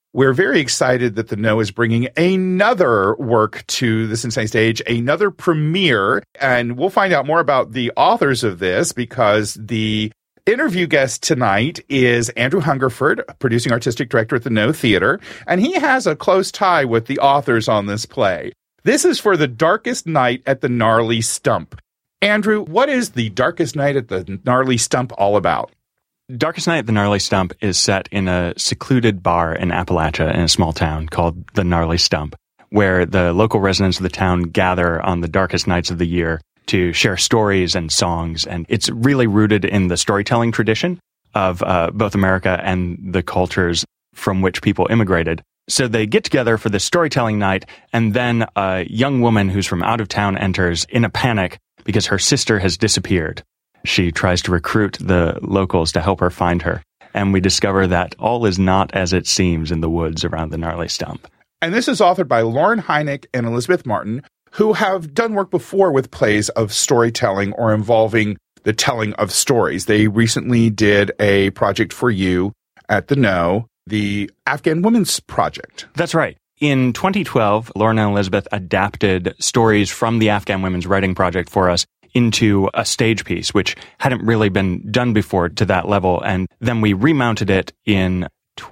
We're very excited that the No is bringing another work to the Cincinnati stage, another premiere, and we'll find out more about the authors of this because the interview guest tonight is Andrew Hungerford, producing artistic director at the No Theater, and he has a close tie with the authors on this play. This is for The Darkest Night at the Gnarly Stump. Andrew, what is The Darkest Night at the Gnarly Stump all about? Darkest Night at the Gnarly Stump is set in a secluded bar in Appalachia in a small town called the Gnarly Stump, where the local residents of the town gather on the darkest nights of the year to share stories and songs. And it's really rooted in the storytelling tradition of both America and the cultures from which people immigrated. So they get together for this storytelling night, and then a young woman who's from out of town enters in a panic because her sister has disappeared. She tries to recruit the locals to help her find her, and we discover that all is not as it seems in the woods around the Gnarly Stump. And this is authored by Lauren Hynek and Elizabeth Martin, who have done work before with plays of storytelling or involving the telling of stories. They recently did a project for you at the No, the Afghan Women's Project. That's right. In 2012, Lauren and Elizabeth adapted stories from the Afghan Women's Writing Project for us into a stage piece, which hadn't really been done before to that level. And then we remounted it in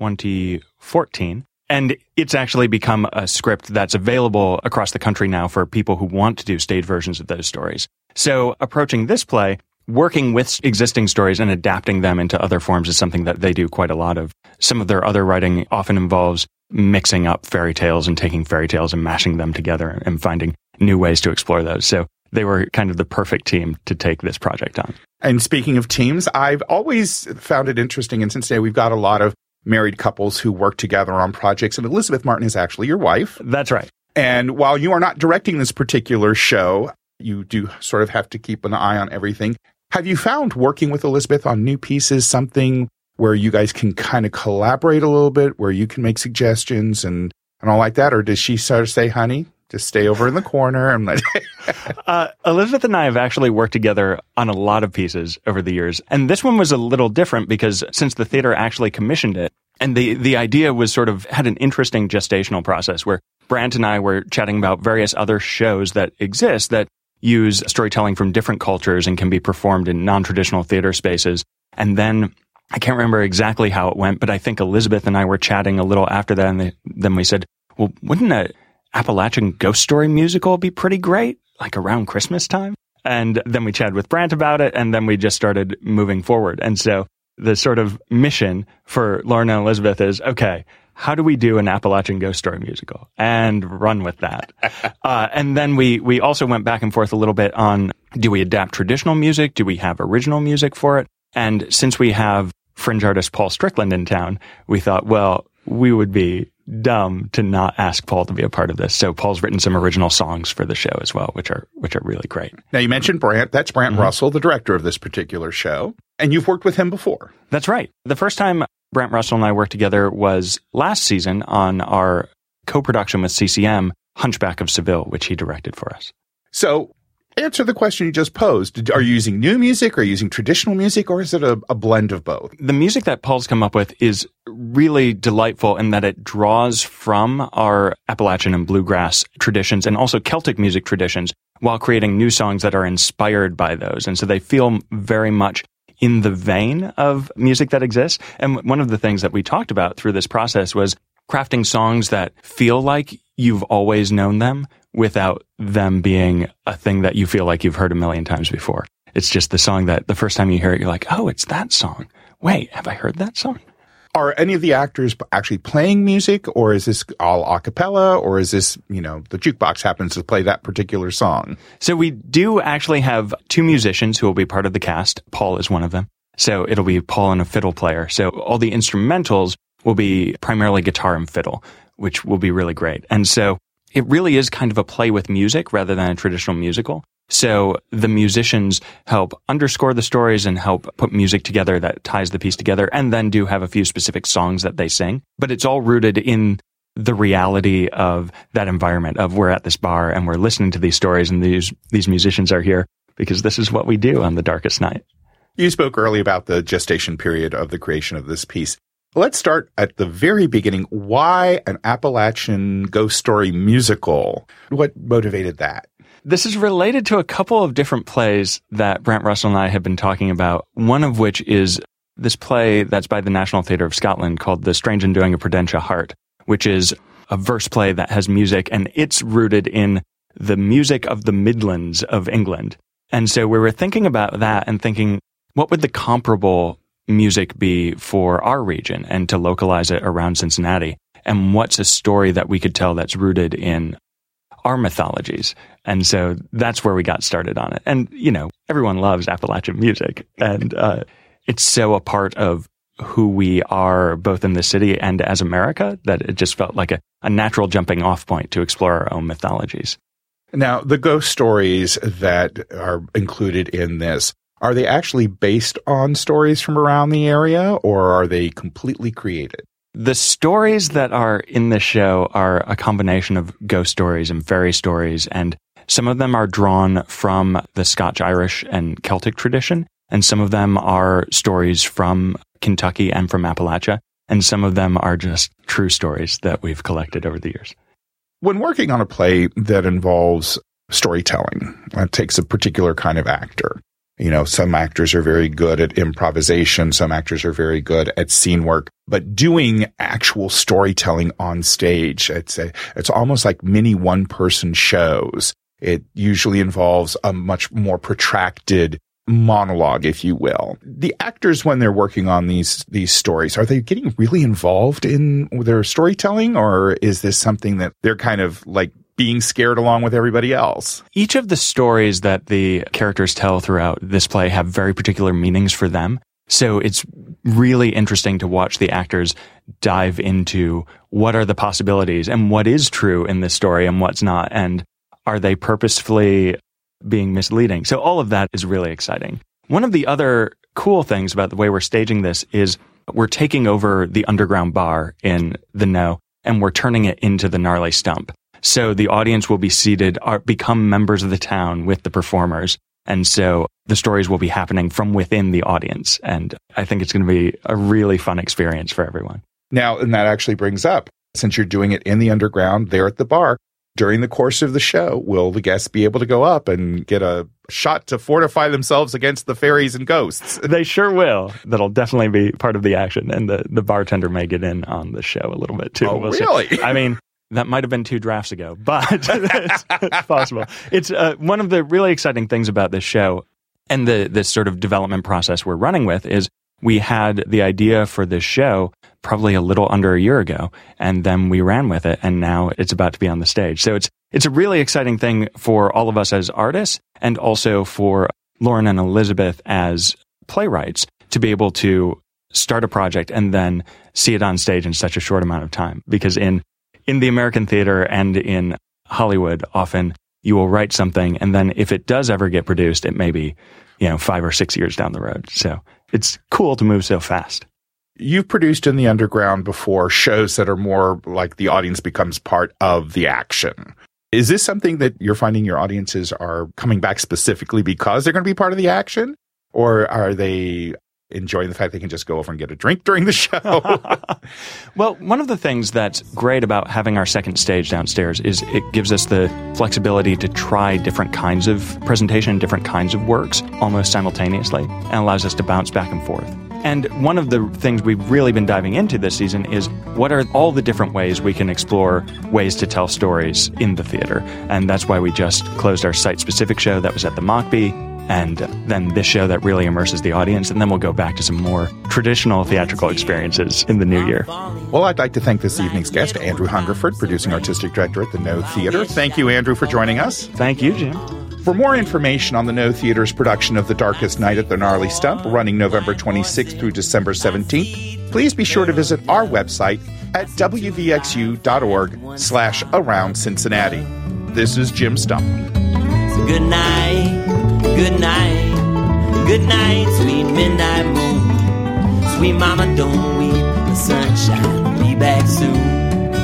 2014. And it's actually become a script that's available across the country now for people who want to do stage versions of those stories. So approaching this play, working with existing stories and adapting them into other forms is something that they do quite a lot of. Some of their other writing often involves mixing up fairy tales and taking fairy tales and mashing them together and finding new ways to explore those. So they were kind of the perfect team to take this project on. And speaking of teams, I've always found it interesting in Cincinnati. We've got a lot of married couples who work together on projects, and Elizabeth Martin is actually your wife. That's right. And while you are not directing this particular show, you do sort of have to keep an eye on everything. Have you found working with Elizabeth on new pieces something where you guys can kind of collaborate a little bit, where you can make suggestions and all like that? Or does she sort of say, honey, just stay over in the corner? I'm like, Elizabeth and I have actually worked together on a lot of pieces over the years. And this one was a little different because since the theater actually commissioned it, and the idea was sort of had an interesting gestational process where Brant and I were chatting about various other shows that exist that use storytelling from different cultures and can be performed in non-traditional theater spaces. And then I can't remember exactly how it went, but I think Elizabeth and I were chatting a little after that. And then we said, well, wouldn't a Appalachian ghost story musical be pretty great, like around Christmas time? And then we chatted with Brant about it, and then we just started moving forward. And so the sort of mission for Lauren and Elizabeth is, okay, how do we do an Appalachian ghost story musical? And run with that. And then we also went back and forth a little bit on, do we adapt traditional music? Do we have original music for it? And since we have fringe artist Paul Strickland in town, we thought, well, we would be dumb to not ask Paul to be a part of this. So Paul's written some original songs for the show as well, which are really great. Now you mentioned Brant. That's Brant Russell, the director of this particular show. And you've worked with him before. That's right. The first time Brant Russell and I worked together was last season on our co-production with CCM, Hunchback of Seville, which he directed for us. So answer the question you just posed. Are you using new music? Are you using traditional music? Or is it a blend of both? The music that Paul's come up with is really delightful in that it draws from our Appalachian and bluegrass traditions and also Celtic music traditions while creating new songs that are inspired by those. And so they feel very much in the vein of music that exists. And one of the things that we talked about through this process was crafting songs that feel like you've always known them without them being a thing that you feel like you've heard a million times before. It's just the song that the first time you hear it, you're like, oh, it's that song. Wait, have I heard that song? Are any of the actors actually playing music, or is this all a cappella, or is this, the jukebox happens to play that particular song? So we do actually have two musicians who will be part of the cast. Paul is one of them. So it'll be Paul and a fiddle player. So all the instrumentals will be primarily guitar and fiddle, which will be really great. And so it really is kind of a play with music rather than a traditional musical. So the musicians help underscore the stories and help put music together that ties the piece together, and then do have a few specific songs that they sing. But it's all rooted in the reality of that environment of we're at this bar and we're listening to these stories, and these musicians are here because this is what we do on the darkest night. You spoke early about the gestation period of the creation of this piece. Let's start at the very beginning. Why an Appalachian ghost story musical? What motivated that? This is related to a couple of different plays that Brant Russell and I have been talking about, one of which is this play that's by the National Theatre of Scotland called The Strange Undoing of Prudentia Hart, which is a verse play that has music, and it's rooted in the music of the Midlands of England. And so we were thinking about that and thinking, what would the comparable music be for our region and to localize it around Cincinnati? And what's a story that we could tell that's rooted in our mythologies? And so that's where we got started on it. And, everyone loves Appalachian music. And it's so a part of who we are both in the city and as America that it just felt like a natural jumping off point to explore our own mythologies. Now, the ghost stories that are included in this, are they actually based on stories from around the area, or are they completely created? The stories that are in the show are a combination of ghost stories and fairy stories, and some of them are drawn from the Scotch-Irish and Celtic tradition, and some of them are stories from Kentucky and from Appalachia, and some of them are just true stories that we've collected over the years. When working on a play that involves storytelling, it takes a particular kind of actor. Some actors are very good at improvisation. Some actors are very good at scene work. But doing actual storytelling on stage, it's almost like mini one-person shows. It usually involves a much more protracted monologue, if you will. The actors, when they're working on these stories, are they getting really involved in their storytelling, or is this something that they're kind of like being scared along with everybody else? Each of the stories that the characters tell throughout this play have very particular meanings for them. So it's really interesting to watch the actors dive into what are the possibilities and what is true in this story and what's not, and are they purposefully being misleading. So all of that is really exciting. One of the other cool things about the way we're staging this is we're taking over the underground bar in the No, and we're turning it into the Gnarly Stump. So the audience will be seated, become members of the town with the performers. And so the stories will be happening from within the audience. And I think it's going to be a really fun experience for everyone. Now, and that actually brings up, since you're doing it in the underground there at the bar, during the course of the show, will the guests be able to go up and get a shot to fortify themselves against the fairies and ghosts? They sure will. That'll definitely be part of the action. And the bartender may get in on the show a little bit too. Oh, really? I mean, that might have been 2 drafts ago, but it's possible. It's one of the really exciting things about this show and this sort of development process we're running with is we had the idea for this show probably a little under a year ago, and then we ran with it, and now it's about to be on the stage. So it's a really exciting thing for all of us as artists, and also for Lauren and Elizabeth as playwrights to be able to start a project and then see it on stage in such a short amount of time. Because in the American theater and in Hollywood, often you will write something, and then if it does ever get produced, it may be 5 or 6 years down the road. So it's cool to move so fast. You've produced in the underground before shows that are more like the audience becomes part of the action. Is this something that you're finding your audiences are coming back specifically because they're going to be part of the action? Or are they enjoying the fact they can just go over and get a drink during the show? Well, one of the things that's great about having our second stage downstairs is it gives us the flexibility to try different kinds of presentation, different kinds of works almost simultaneously, and allows us to bounce back and forth. And one of the things we've really been diving into this season is what are all the different ways we can explore ways to tell stories in the theater. And that's why we just closed our site-specific show that was at the Mockbee, and then this show that really immerses the audience, and then we'll go back to some more traditional theatrical experiences in the new year. Well, I'd like to thank this evening's guest, Andrew Hungerford, producing artistic director at the No Theater. Thank you, Andrew, for joining us. Thank you, Jim. For more information on the No Theater's production of The Darkest Night at the Gnarly Stump, running November 26th through December 17th, please be sure to visit our website at wvxu.org/Around Cincinnati. This is Jim Stump. So good night, good night, good night, sweet midnight moon. Sweet mama, don't weep, the sunshine will be back soon.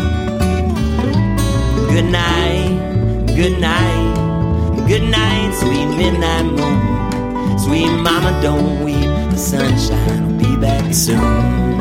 Good night, good night, good night, sweet midnight moon. Sweet mama, don't weep, the sunshine will be back soon.